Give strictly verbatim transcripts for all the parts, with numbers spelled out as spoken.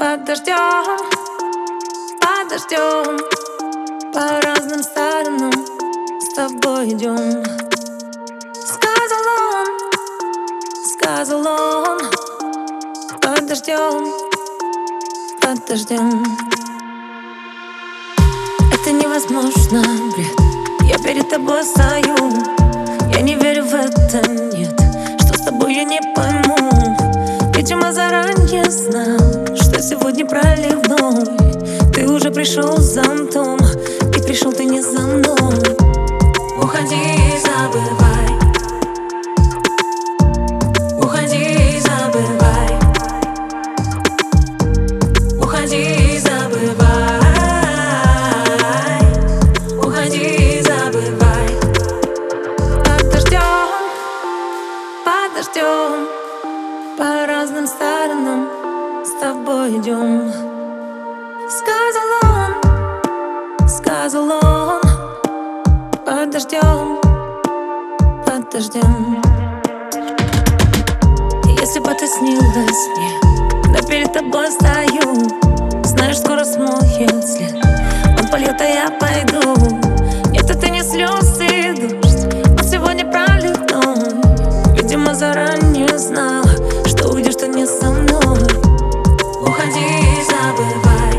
Под дождем, под дождем, по разным сторонам с тобой идем. Сказал он, сказал он, под дождем, под дождем. Это невозможно, бред, я перед тобой стою. Я не верю в это, нет, что с тобой я не пойму. Видимо, заранее знал, что сегодня проливной. Ты уже пришел с зонтом, и пришел ты не за мной. Уходи и забывай, уходи и забывай, уходи и забывай, уходи и забывай. Под дождем, под дождем, по разным сторонам с тобой идем. Сказал он, сказал он, под дождем, под дождем. Если бы ты снилась мне, да перед тобой стою, знаешь, скоро смоет след, он польет, а я пойду. Нет, это не слезы и дождь, он сегодня проливной. Видимо, заранее знал, что уйдешь ты не со мной. Уходи и забывай,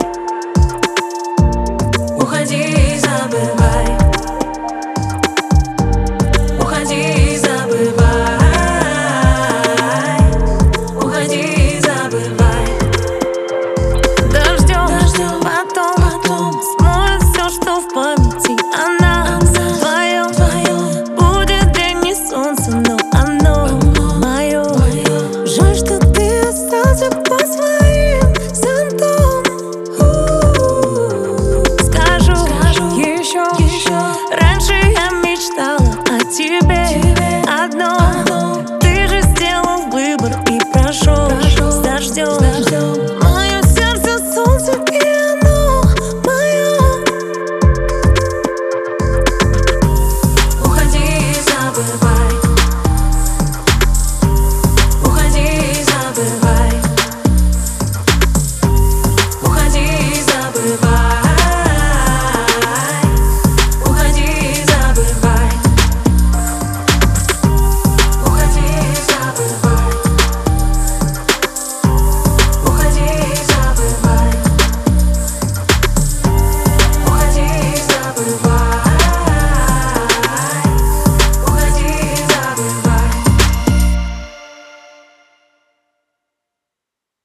уходи и забывай, уходи и забывай, уходи и забывай. Дождем, дождем, потом, потом смоет все, что в памяти о нас вдвоем, вдвоем. Будет день не солнце, но оно мое. Жаль, что ты остался по своим зонтом. Скажу, скажу еще, еще. Раньше я мечтала о тебе, тебе одном. Ты же сделал выбор и прошел, прошел с дождем.